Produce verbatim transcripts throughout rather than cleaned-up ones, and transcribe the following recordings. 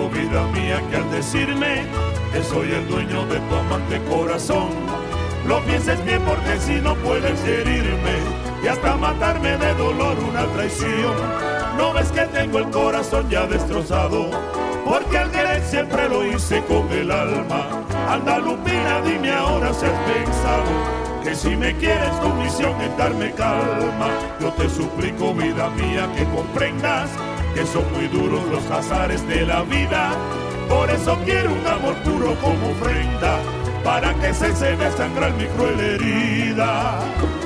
suplico, vida mía, que al decirme que soy el dueño de tu amante corazón, lo pienses bien, porque si no puedes herirme y hasta matarme de dolor una traición. No ves que tengo el corazón ya destrozado, porque al querer siempre lo hice con el alma. Anda, Lupina, dime ahora si has pensado que si me quieres tu misión es darme calma. Yo te suplico, vida mía, que comprendas que son muy duros los azares de la vida. Por eso quiero un amor puro como ofrenda, para que cese de sangrar mi cruel herida.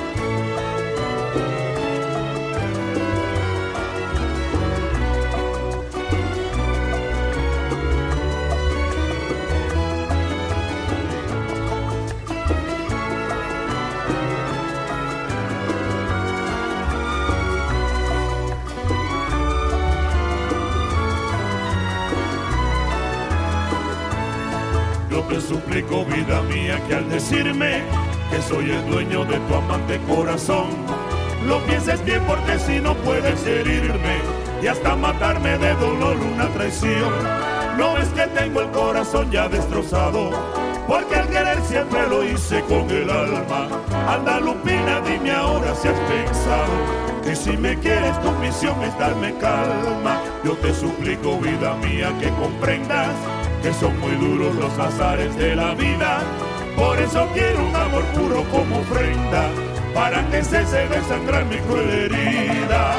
Yo te suplico, vida mía, que al decirme que soy el dueño de tu amante corazón, lo pienses bien, porque si no puedes herirme y hasta matarme de dolor una traición. No es que tengo el corazón ya destrozado, porque al querer siempre lo hice con el alma. Anda, Lupina, dime ahora si has pensado que si me quieres tu misión es darme calma. Yo te suplico, vida mía, que comprendas que son muy duros los azares de la vida. Por eso quiero un amor puro como ofrenda, para que cese de sangrar mi cruel herida.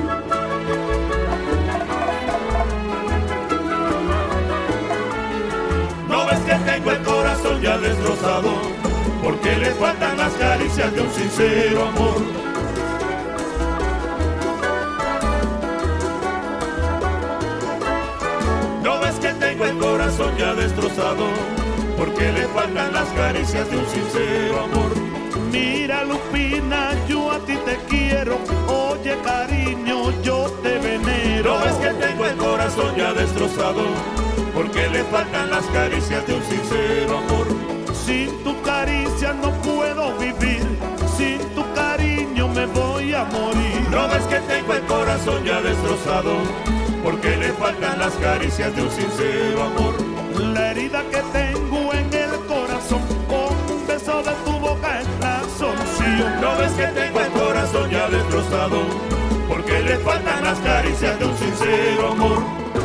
No ves que tengo el corazón ya destrozado, porque le faltan las caricias de un sincero amor. No ves que tengo el corazón ya destrozado, porque le faltan las caricias de un sincero amor. Mira, Lupina, yo a ti te quiero, oye, cariño, yo te venero. No ves que tengo el corazón ya destrozado, porque le faltan las caricias de un sincero amor. Sin tu caricia no puedo vivir, sin tu cariño me voy a morir. No ves que tengo el corazón ya destrozado, porque le faltan las caricias de un sincero amor. La herida que tengo en el corazón, con un beso de tu boca es la solución. No ves que tengo el corazón ya destrozado, porque le faltan las caricias de un sincero amor.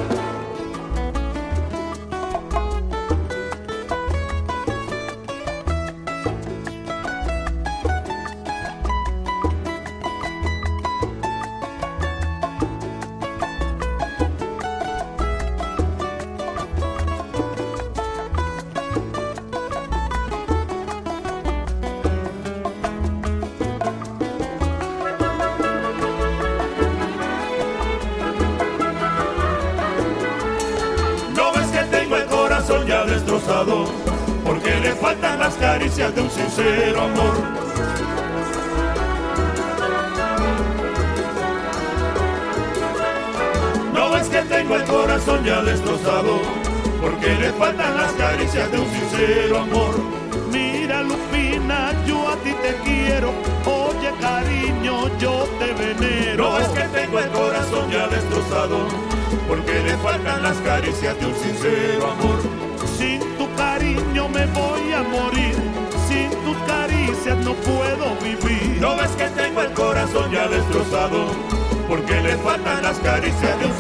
Ya destrozado, porque le faltan las caricias de un sincero amor. No ves que tengo el corazón ya destrozado, porque le faltan las caricias de un sincero amor. Mira, Lupina, yo a ti te quiero, oye, cariño, yo te venero. No ves que tengo el corazón ya destrozado, porque le faltan las caricias de un sincero amor. Sin tu cariño me voy a morir, sin tus caricias no puedo vivir. No ves que tengo el corazón ya destrozado, porque le faltan las caricias de un